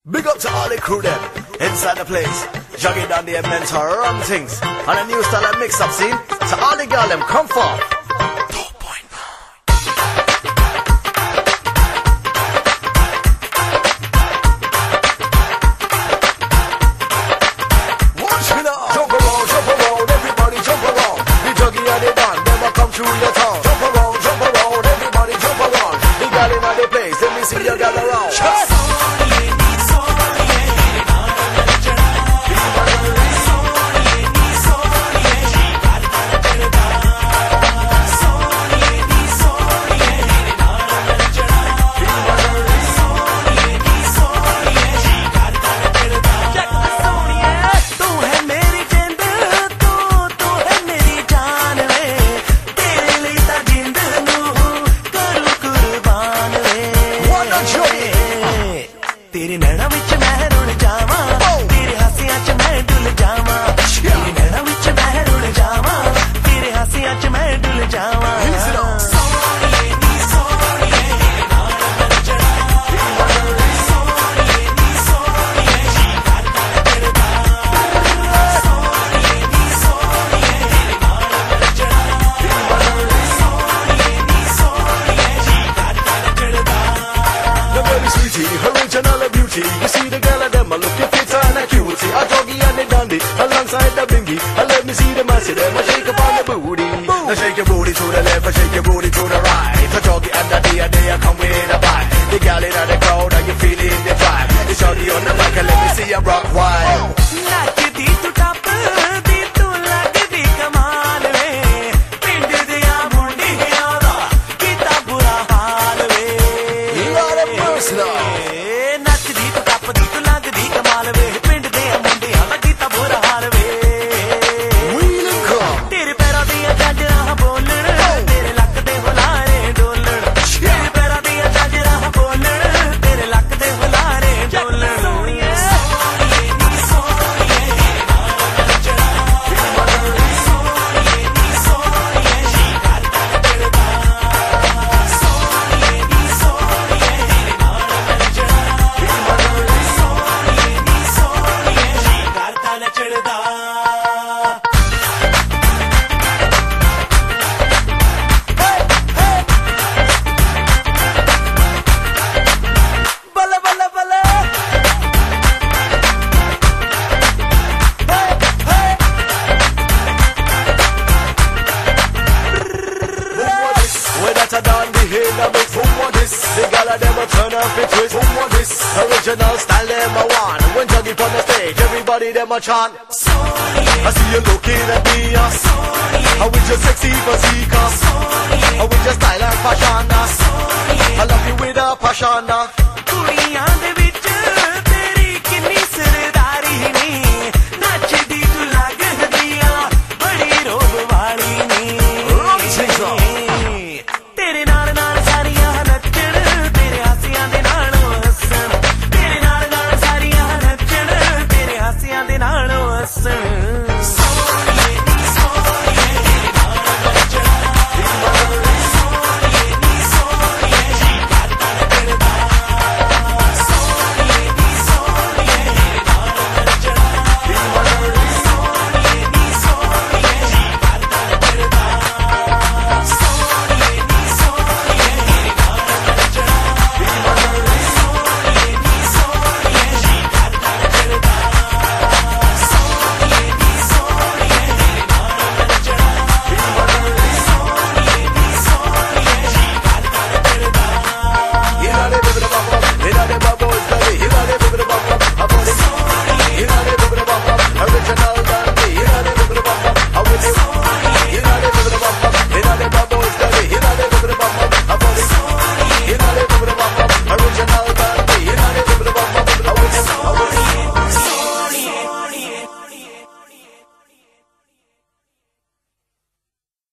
Big up to all the crew them inside the place, jogging down the mental run things on a new style of mix-up scene. So all the girl them come forth. Jump around, everybody jump around. The juggy and the band, never come through your town. Jump around, everybody jump around. The girl in the place, let me see your girl around. तेरे नैना विच मैं rule जावा, तेरे हासियां च मैं डुल जावा। तेरे नैना विच मैं rule जावा, तेरे हासियां च मैं डुल जावा। Original beauty, you see the girl of them, I look your fit and a cutie. A doggy and a dandy, alongside the bingy. And let me see the man, see them, I shake up on the booty. Now shake your booty to the left, I shake your booty to the right. The doggy and the day, I come with a bite. The girl in the crowd, are you feeling the vibe? The shorty on the mic, and let me see you rock wide. Lakdi tu top, di tu lagdi kamal ve. Pind diya mundiyan da, kita bura haal ve. Lot of personal. The gal of them a turn up it twist. Who want this? Original style them a want. When Juggy on the stage, everybody them a chant. I see you looking at me, how with your sexy physique, how with your style and fashion. I love you with a passion.